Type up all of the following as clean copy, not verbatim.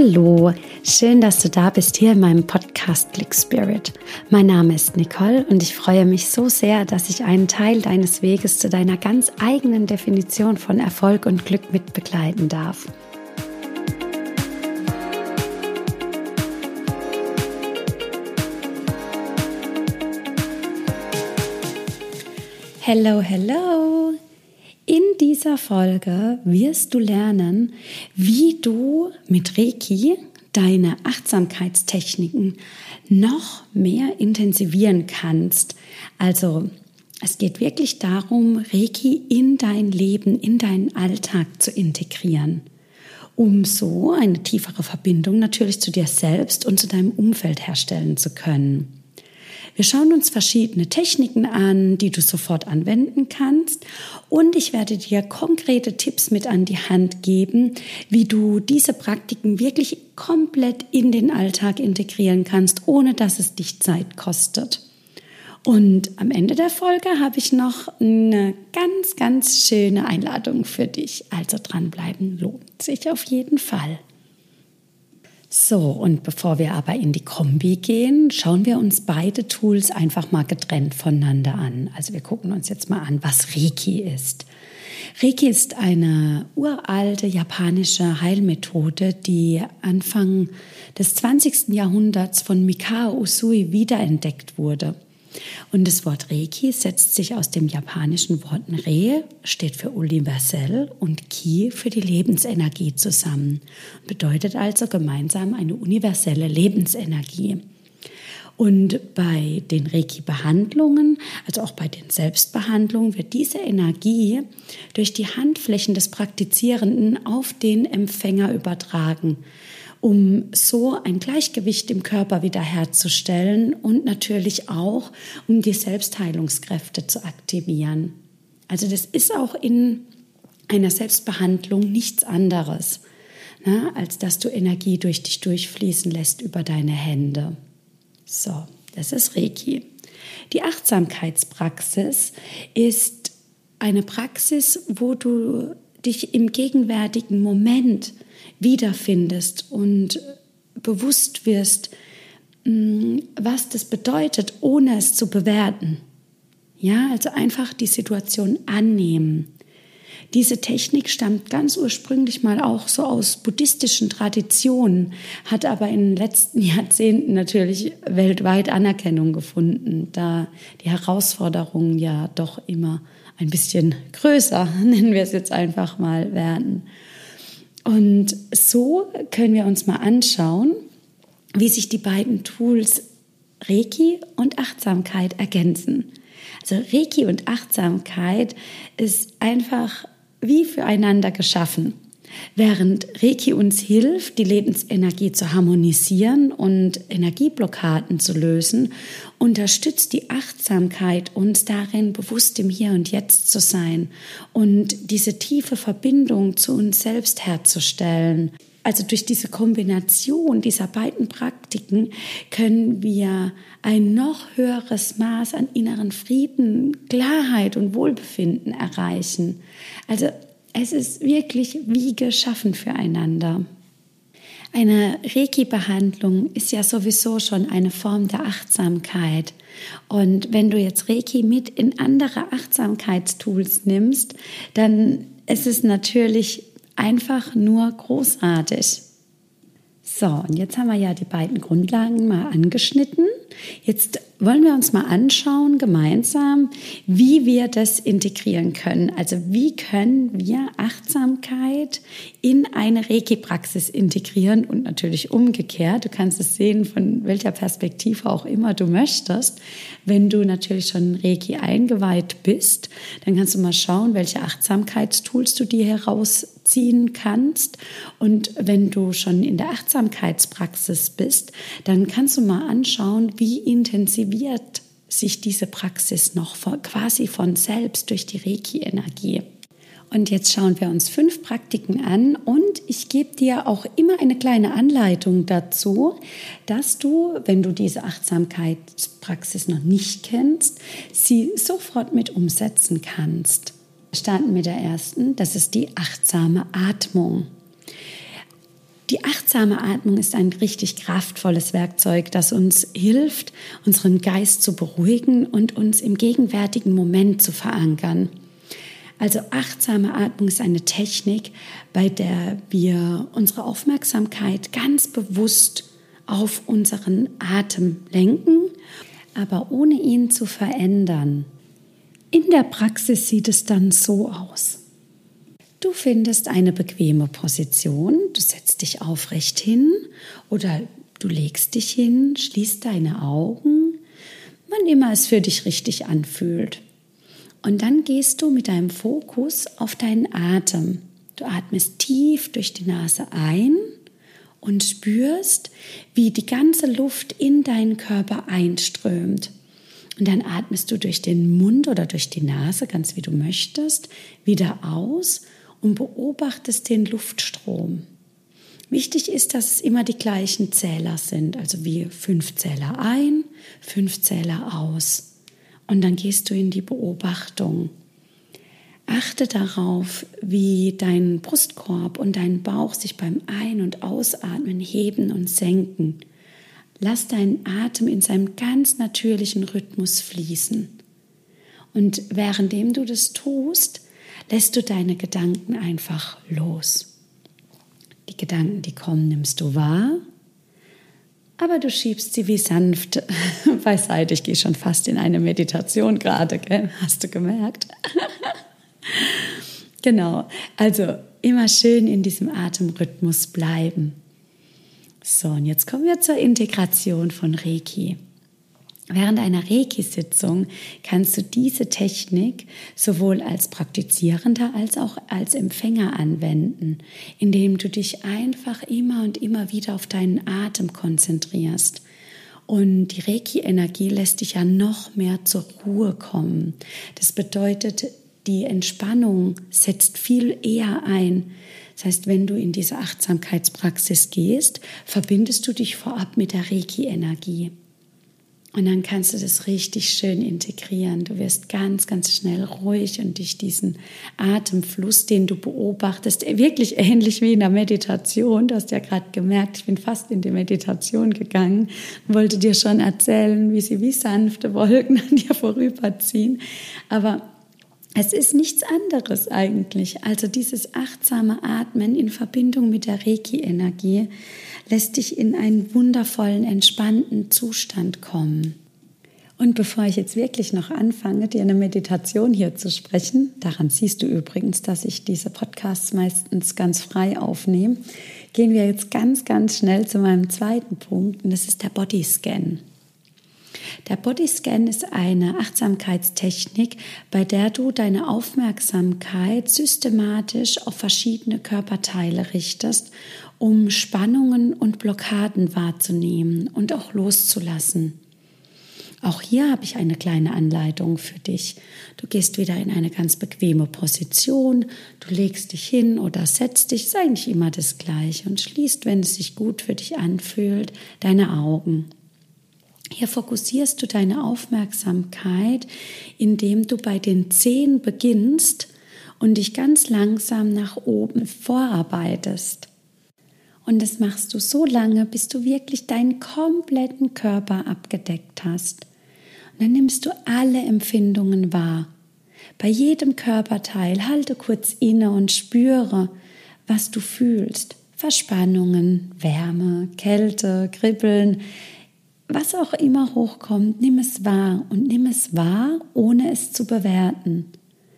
Hallo, schön, dass du da bist hier in meinem Podcast Click Spirit. Mein Name ist Nicole und ich freue mich so sehr, dass ich einen Teil deines Weges zu deiner ganz eigenen Definition von Erfolg und Glück mit begleiten darf. Hello, hello! In dieser Folge wirst du lernen, wie du mit Reiki deine Achtsamkeitstechniken noch mehr intensivieren kannst. Also es geht wirklich darum, Reiki in dein Leben, in deinen Alltag zu integrieren, um so eine tiefere Verbindung natürlich zu dir selbst und zu deinem Umfeld herstellen zu können. Wir schauen uns verschiedene Techniken an, die du sofort anwenden kannst, und ich werde dir konkrete Tipps mit an die Hand geben, wie du diese Praktiken wirklich komplett in den Alltag integrieren kannst, ohne dass es dich Zeit kostet. Und am Ende der Folge habe ich noch eine ganz, ganz schöne Einladung für dich. Also dranbleiben lohnt sich auf jeden Fall. So, und bevor wir aber in die Kombi gehen, schauen wir uns beide Tools einfach mal getrennt voneinander an. Also wir gucken uns jetzt mal an, was Reiki ist. Reiki ist eine uralte japanische Heilmethode, die Anfang des 20. Jahrhunderts von Mikao Usui wiederentdeckt wurde. Und das Wort Reiki setzt sich aus dem japanischen Wort Re, steht für universell, und Ki für die Lebensenergie zusammen. Bedeutet also gemeinsam eine universelle Lebensenergie. Und bei den Reiki-Behandlungen, also auch bei den Selbstbehandlungen, wird diese Energie durch die Handflächen des Praktizierenden auf den Empfänger übertragen, um so ein Gleichgewicht im Körper wiederherzustellen und natürlich auch, um die Selbstheilungskräfte zu aktivieren. Also das ist auch in einer Selbstbehandlung nichts anderes, als dass du Energie durch dich durchfließen lässt über deine Hände. So, das ist Reiki. Die Achtsamkeitspraxis ist eine Praxis, wo du dich im gegenwärtigen Moment wiederfindest und bewusst wirst, was das bedeutet, ohne es zu bewerten. Ja, also einfach die Situation annehmen. Diese Technik stammt ganz ursprünglich mal auch so aus buddhistischen Traditionen, hat aber in den letzten Jahrzehnten natürlich weltweit Anerkennung gefunden, da die Herausforderungen ja doch immer ein bisschen größer, nennen wir es jetzt einfach mal, werden. Und so können wir uns mal anschauen, wie sich die beiden Tools Reiki und Achtsamkeit ergänzen. Also Reiki und Achtsamkeit ist einfach wie füreinander geschaffen. Während Reiki uns hilft, die Lebensenergie zu harmonisieren und Energieblockaden zu lösen, unterstützt die Achtsamkeit uns darin, bewusst im Hier und Jetzt zu sein und diese tiefe Verbindung zu uns selbst herzustellen. Also durch diese Kombination dieser beiden Praktiken können wir ein noch höheres Maß an inneren Frieden, Klarheit und Wohlbefinden erreichen. Also es ist wirklich wie geschaffen füreinander. Eine Reiki-Behandlung ist ja sowieso schon eine Form der Achtsamkeit. Und wenn du jetzt Reiki mit in andere Achtsamkeitstools nimmst, dann ist es natürlich einfach nur großartig. So, und jetzt haben wir ja die beiden Grundlagen mal angeschnitten. Jetzt wollen wir uns mal anschauen gemeinsam, wie wir das integrieren können. Also wie können wir Achtsamkeit in eine Reiki-Praxis integrieren und natürlich umgekehrt. Du kannst es sehen, von welcher Perspektive auch immer du möchtest. Wenn du natürlich schon in Reiki eingeweiht bist, dann kannst du mal schauen, welche Achtsamkeitstools du dir herausziehen kannst. Und wenn du schon in der Achtsamkeitspraxis bist, dann kannst du mal anschauen, wie intensiviert sich diese Praxis noch quasi von selbst durch die Reiki-Energie. Und jetzt schauen wir uns 5 Praktiken an und ich gebe dir auch immer eine kleine Anleitung dazu, dass du, wenn du diese Achtsamkeitspraxis noch nicht kennst, sie sofort mit umsetzen kannst. Wir starten mit der ersten, das ist die achtsame Atmung. Die achtsame Atmung ist ein richtig kraftvolles Werkzeug, das uns hilft, unseren Geist zu beruhigen und uns im gegenwärtigen Moment zu verankern. Also achtsame Atmung ist eine Technik, bei der wir unsere Aufmerksamkeit ganz bewusst auf unseren Atem lenken, aber ohne ihn zu verändern. In der Praxis sieht es dann so aus. Du findest eine bequeme Position, du setzt dich aufrecht hin oder du legst dich hin, schließt deine Augen, wann immer es für dich richtig anfühlt. Und dann gehst du mit deinem Fokus auf deinen Atem. Du atmest tief durch die Nase ein und spürst, wie die ganze Luft in deinen Körper einströmt. Und dann atmest du durch den Mund oder durch die Nase, ganz wie du möchtest, wieder aus und beobachtest den Luftstrom. Wichtig ist, dass es immer die gleichen Zähler sind, also wie 5 Zähler ein, 5 Zähler aus. Und dann gehst du in die Beobachtung. Achte darauf, wie dein Brustkorb und dein Bauch sich beim Ein- und Ausatmen heben und senken. Lass deinen Atem in seinem ganz natürlichen Rhythmus fließen. Und währenddem du das tust, lässt du deine Gedanken einfach los. Die Gedanken, die kommen, nimmst du wahr, aber du schiebst sie wie sanft beiseite. Ich gehe schon fast in eine Meditation gerade, gell? Hast du gemerkt? Genau, also immer schön in diesem Atemrhythmus bleiben. So, und jetzt kommen wir zur Integration von Reiki. Während einer Reiki-Sitzung kannst du diese Technik sowohl als Praktizierender als auch als Empfänger anwenden, indem du dich einfach immer und immer wieder auf deinen Atem konzentrierst. Und die Reiki-Energie lässt dich ja noch mehr zur Ruhe kommen. Das bedeutet, die Entspannung setzt viel eher ein. Das heißt, wenn du in diese Achtsamkeitspraxis gehst, verbindest du dich vorab mit der Reiki-Energie. Und dann kannst du das richtig schön integrieren. Du wirst ganz, ganz schnell ruhig und durch diesen Atemfluss, den du beobachtest, wirklich ähnlich wie in der Meditation. Du hast ja gerade gemerkt, ich bin fast in die Meditation gegangen und wollte dir schon erzählen, wie sie wie sanfte Wolken an dir vorüberziehen. Aber es ist nichts anderes eigentlich. Also dieses achtsame Atmen in Verbindung mit der Reiki-Energie lässt dich in einen wundervollen, entspannten Zustand kommen. Und bevor ich jetzt wirklich noch anfange, dir eine Meditation hier zu sprechen, daran siehst du übrigens, dass ich diese Podcasts meistens ganz frei aufnehme, gehen wir jetzt ganz, ganz schnell zu meinem zweiten Punkt, und das ist der Bodyscan. Der Bodyscan ist eine Achtsamkeitstechnik, bei der du deine Aufmerksamkeit systematisch auf verschiedene Körperteile richtest, um Spannungen und Blockaden wahrzunehmen und auch loszulassen. Auch hier habe ich eine kleine Anleitung für dich. Du gehst wieder in eine ganz bequeme Position, du legst dich hin oder setzt dich, ist eigentlich immer das Gleiche, und schließt, wenn es sich gut für dich anfühlt, deine Augen. Hier fokussierst du deine Aufmerksamkeit, indem du bei den Zehen beginnst und dich ganz langsam nach oben vorarbeitest. Und das machst du so lange, bis du wirklich deinen kompletten Körper abgedeckt hast. Und dann nimmst du alle Empfindungen wahr. Bei jedem Körperteil halte kurz inne und spüre, was du fühlst. Verspannungen, Wärme, Kälte, Kribbeln, was auch immer hochkommt, nimm es wahr und nimm es wahr, ohne es zu bewerten.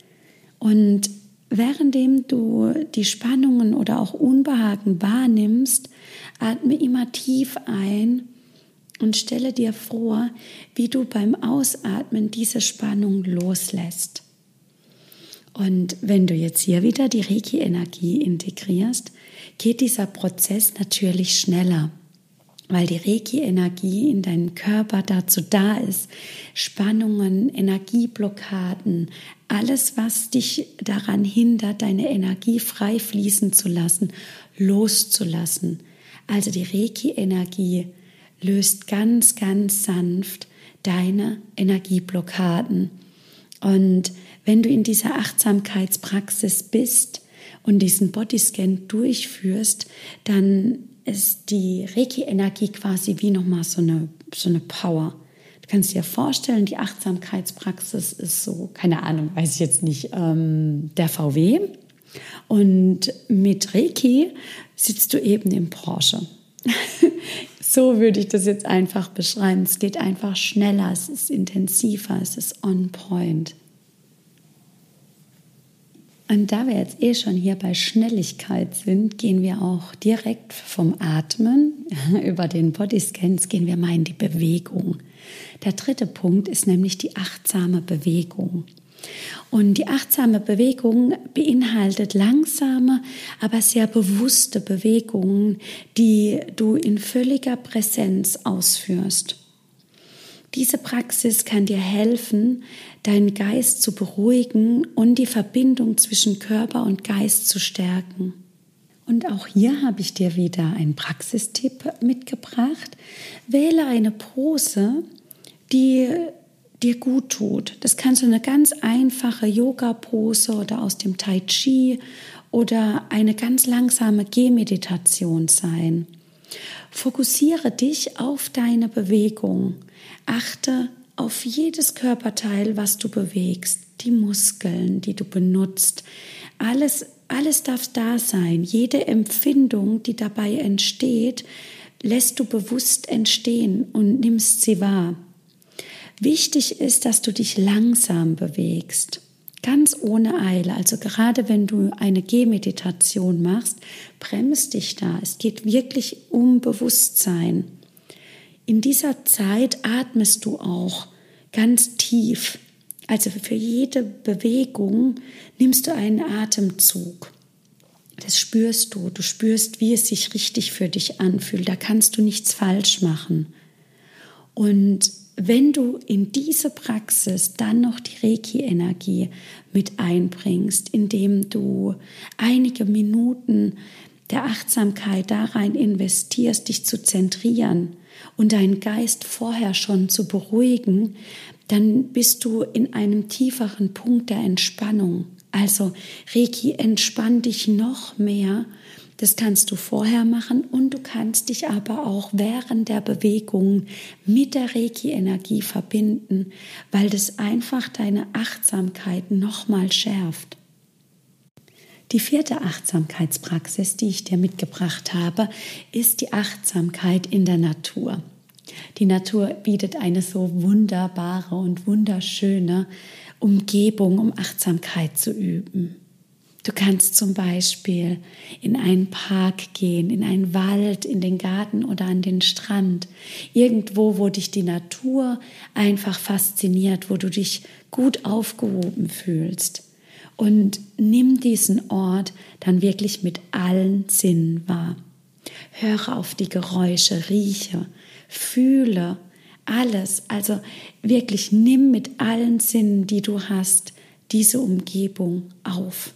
Und währenddem du die Spannungen oder auch Unbehagen wahrnimmst, atme immer tief ein und stelle dir vor, wie du beim Ausatmen diese Spannung loslässt. Und wenn du jetzt hier wieder die Reiki-Energie integrierst, geht dieser Prozess natürlich schneller, weil die Reiki-Energie in deinem Körper dazu da ist, Spannungen, Energieblockaden, alles, was dich daran hindert, deine Energie frei fließen zu lassen, loszulassen. Also die Reiki-Energie löst ganz, ganz sanft deine Energieblockaden. Und wenn du in dieser Achtsamkeitspraxis bist und diesen Bodyscan durchführst, dann ist die Reiki-Energie quasi wie nochmal so eine Power. Du kannst dir vorstellen, die Achtsamkeitspraxis ist so, keine Ahnung, weiß ich jetzt nicht, der VW. Und mit Reiki sitzt du eben im Porsche. So würde ich das jetzt einfach beschreiben. Es geht einfach schneller, es ist intensiver, es ist on point. Und da wir jetzt schon hier bei Schnelligkeit sind, gehen wir auch direkt vom Atmen über den Bodyscans, gehen wir mal in die Bewegung. Der dritte Punkt ist nämlich die achtsame Bewegung. Und die achtsame Bewegung beinhaltet langsame, aber sehr bewusste Bewegungen, die du in völliger Präsenz ausführst. Diese Praxis kann dir helfen, deinen Geist zu beruhigen und die Verbindung zwischen Körper und Geist zu stärken. Und auch hier habe ich dir wieder einen Praxistipp mitgebracht. Wähle eine Pose, die dir gut tut. Das kann so eine ganz einfache Yoga-Pose oder aus dem Tai Chi oder eine ganz langsame Gehmeditation sein. Fokussiere dich auf deine Bewegung. Achte auf jedes Körperteil, was du bewegst, die Muskeln, die du benutzt. Alles darf da sein. Jede Empfindung, die dabei entsteht, lässt du bewusst entstehen und nimmst sie wahr. Wichtig ist, dass du dich langsam bewegst, ganz ohne Eile. Also gerade wenn du eine Gehmeditation machst, bremst dich da. Es geht wirklich um Bewusstsein. In dieser Zeit atmest du auch ganz tief. Also für jede Bewegung nimmst du einen Atemzug. Das spürst du. Du spürst, wie es sich richtig für dich anfühlt. Da kannst du nichts falsch machen. Und wenn du in diese Praxis dann noch die Reiki-Energie mit einbringst, indem du einige Minuten der Achtsamkeit da rein investierst, dich zu zentrieren und deinen Geist vorher schon zu beruhigen, dann bist du in einem tieferen Punkt der Entspannung. Also Reiki entspannt dich noch mehr. Das kannst du vorher machen und du kannst dich aber auch während der Bewegung mit der Reiki-Energie verbinden, weil das einfach deine Achtsamkeit nochmal schärft. Die vierte Achtsamkeitspraxis, die ich dir mitgebracht habe, ist die Achtsamkeit in der Natur. Die Natur bietet eine so wunderbare und wunderschöne Umgebung, um Achtsamkeit zu üben. Du kannst zum Beispiel in einen Park gehen, in einen Wald, in den Garten oder an den Strand. Irgendwo, wo dich die Natur einfach fasziniert, wo du dich gut aufgehoben fühlst. Und nimm diesen Ort dann wirklich mit allen Sinnen wahr. Höre auf die Geräusche, rieche, fühle alles. Also wirklich nimm mit allen Sinnen, die du hast, diese Umgebung auf.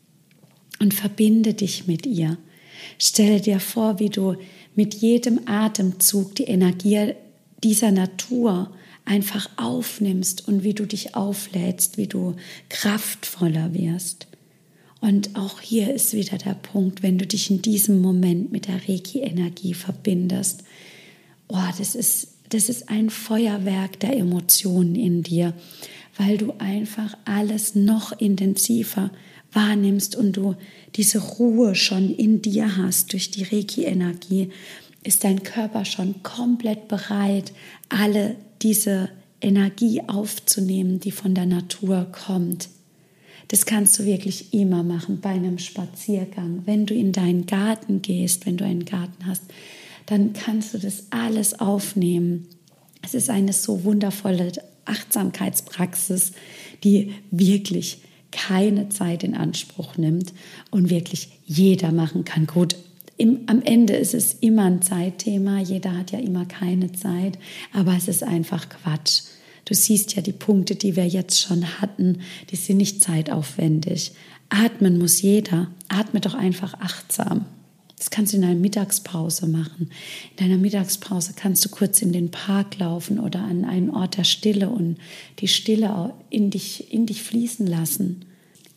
Und verbinde dich mit ihr. Stelle dir vor, wie du mit jedem Atemzug die Energie dieser Natur einfach aufnimmst und wie du dich auflädst, wie du kraftvoller wirst. Und auch hier ist wieder der Punkt, wenn du dich in diesem Moment mit der Reiki-Energie verbindest. Das ist ein Feuerwerk der Emotionen in dir, weil du einfach alles noch intensiver wahrnimmst und du diese Ruhe schon in dir hast. Durch die Reiki-Energie ist dein Körper schon komplett bereit, alle diese Energie aufzunehmen, die von der Natur kommt. Das kannst du wirklich immer machen bei einem Spaziergang. Wenn du in deinen Garten gehst, wenn du einen Garten hast, dann kannst du das alles aufnehmen. Es ist eine so wundervolle Achtsamkeitspraxis, die wirklich keine Zeit in Anspruch nimmt und wirklich jeder machen kann. Gut, am Ende ist es immer ein Zeitthema, jeder hat ja immer keine Zeit, aber es ist einfach Quatsch. Du siehst ja die Punkte, die wir jetzt schon hatten, die sind nicht zeitaufwendig. Atmen muss jeder, atme doch einfach achtsam. Das kannst du in einer Mittagspause machen. In deiner Mittagspause kannst du kurz in den Park laufen oder an einen Ort der Stille und die Stille in dich fließen lassen.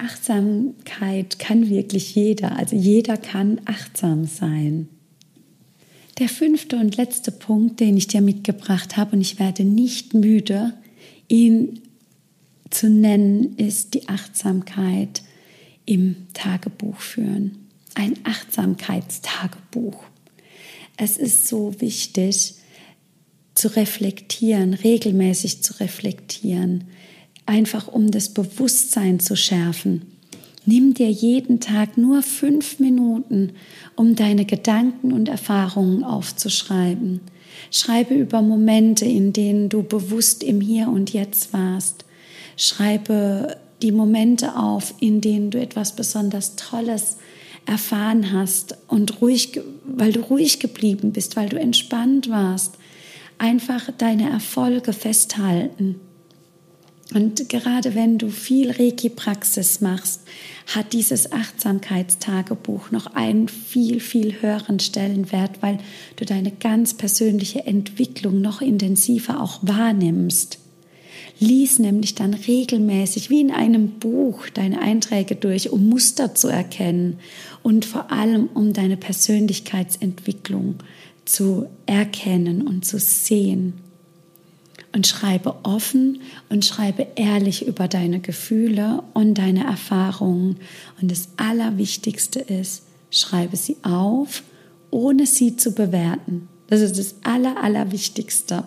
Achtsamkeit kann wirklich jeder, also jeder kann achtsam sein. Der 5. und letzte Punkt, den ich dir mitgebracht habe, und ich werde nicht müde, ihn zu nennen, ist die Achtsamkeit im Tagebuch führen. Ein Achtsamkeitstagebuch. Es ist so wichtig, zu reflektieren, regelmäßig zu reflektieren, einfach um das Bewusstsein zu schärfen. Nimm dir jeden Tag nur 5 Minuten, um deine Gedanken und Erfahrungen aufzuschreiben. Schreibe über Momente, in denen du bewusst im Hier und Jetzt warst. Schreibe die Momente auf, in denen du etwas besonders Tolles erfahren hast und weil du ruhig geblieben bist, weil du entspannt warst. Einfach deine Erfolge festhalten. Und gerade wenn du viel Reiki-Praxis machst, hat dieses Achtsamkeitstagebuch noch einen viel, viel höheren Stellenwert, weil du deine ganz persönliche Entwicklung noch intensiver auch wahrnimmst. Lies nämlich dann regelmäßig wie in einem Buch deine Einträge durch, um Muster zu erkennen und vor allem um deine Persönlichkeitsentwicklung zu erkennen und zu sehen. Und schreibe offen und schreibe ehrlich über deine Gefühle und deine Erfahrungen. Und das Allerwichtigste ist, schreibe sie auf, ohne sie zu bewerten. Das ist das Allerwichtigste.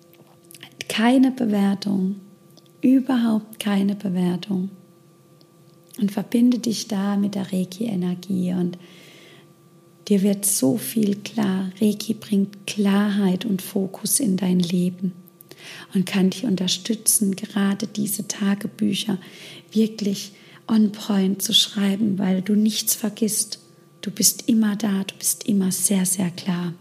Keine Bewertung, überhaupt keine Bewertung. Und verbinde dich da mit der Reiki-Energie und dir wird so viel klar. Reiki bringt Klarheit und Fokus in dein Leben und kann dich unterstützen, gerade diese Tagebücher wirklich on point zu schreiben, weil du nichts vergisst. Du bist immer da, du bist immer sehr, sehr klar.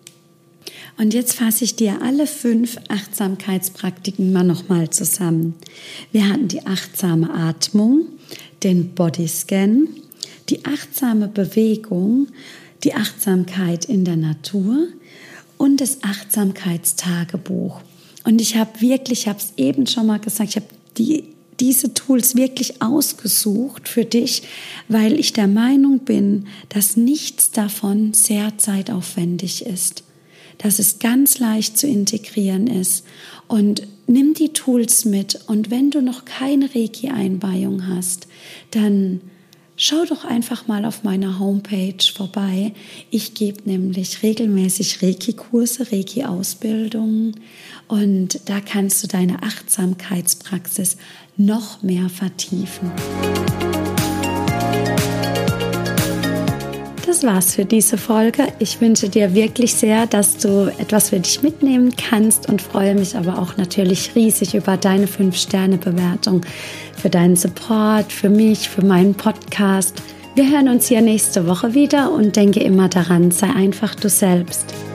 Und jetzt fasse ich dir alle 5 Achtsamkeitspraktiken mal nochmal zusammen. Wir hatten die achtsame Atmung, den Bodyscan, die achtsame Bewegung, die Achtsamkeit in der Natur und das Achtsamkeitstagebuch. Und ich habe es eben schon mal gesagt, ich habe diese Tools wirklich ausgesucht für dich, weil ich der Meinung bin, dass nichts davon sehr zeitaufwendig ist, dass es ganz leicht zu integrieren ist. Und nimm die Tools mit und wenn du noch keine Reiki-Einweihung hast, dann schau doch einfach mal auf meiner Homepage vorbei. Ich gebe nämlich regelmäßig Reiki-Kurse, Reiki-Ausbildungen und da kannst du deine Achtsamkeitspraxis noch mehr vertiefen. Das war's für diese Folge. Ich wünsche dir wirklich sehr, dass du etwas für dich mitnehmen kannst und freue mich aber auch natürlich riesig über deine 5-Sterne-Bewertung, für deinen Support, für mich, für meinen Podcast. Wir hören uns hier nächste Woche wieder und denke immer daran, sei einfach du selbst.